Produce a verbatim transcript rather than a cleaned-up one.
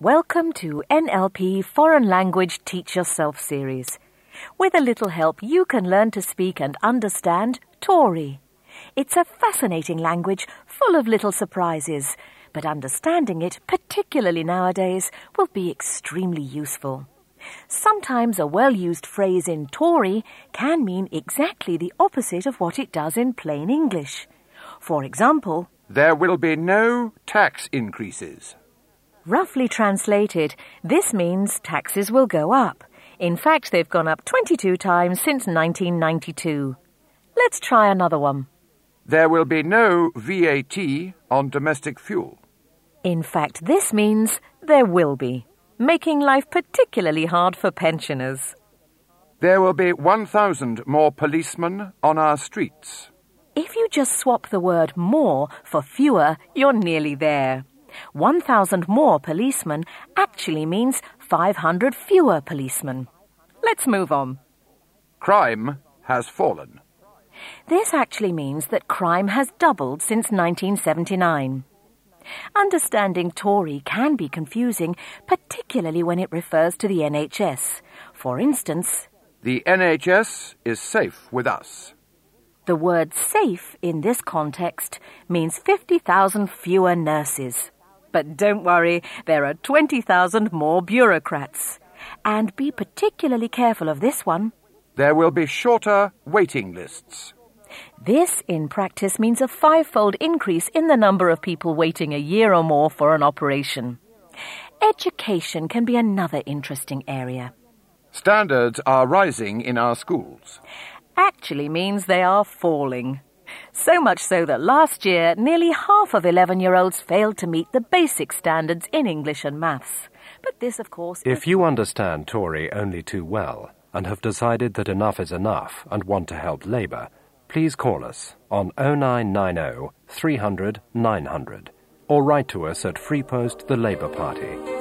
Welcome to N L P Foreign Language Teach Yourself series. With a little help, you can learn to speak and understand Tory. It's a fascinating language full of little surprises, but understanding it, particularly nowadays, will be extremely useful. Sometimes a well-used phrase in Tory can mean exactly the opposite of what it does in plain English. For example, there will be no tax increases. Roughly translated, this means taxes will go up. In fact, they've gone up twenty-two times since nineteen ninety-two. Let's try another one. There will be no V A T on domestic fuel. In fact, this means there will be, making life particularly hard for pensioners. There will be one thousand more policemen on our streets. If you just swap the word more for fewer, you're nearly there. one thousand more policemen actually means five hundred fewer policemen. Let's move on. Crime has fallen. This actually means that crime has doubled since nineteen seventy-nine. Understanding Tory can be confusing, particularly when it refers to the N H S. For instance, the N H S is safe with us. The word safe in this context means fifty thousand fewer nurses. But don't worry, there are twenty thousand more bureaucrats. And be particularly careful of this one. There will be shorter waiting lists. This, in practice, means a five-fold increase in the number of people waiting a year or more for an operation. Education can be another interesting area. Standards are rising in our schools. Actually means they are falling. So much so that last year, nearly half of eleven-year-olds failed to meet the basic standards in English and maths. But this, of course... If you understand Tory only too well and have decided that enough is enough and want to help Labour, please call us on oh nine nine oh, three hundred, nine hundred or write to us at Free Post, the Labour Party.